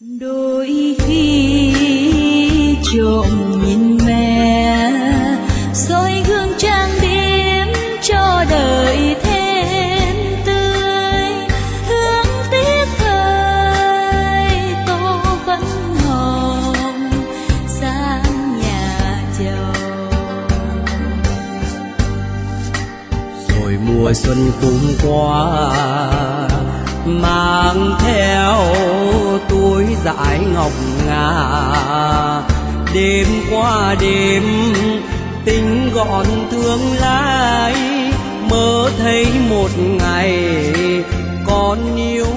Đôi khi trộm nhìn mẹ soi gương trang điểm cho đời thêm tươi, hương tiếc thời tô phấn hồng sang nhà chồng. Rồi mùa xuân cũng qua mang theo túi dải ngọc ngà, đêm qua đêm tính gọn thương lái, mơ thấy một ngày con yêu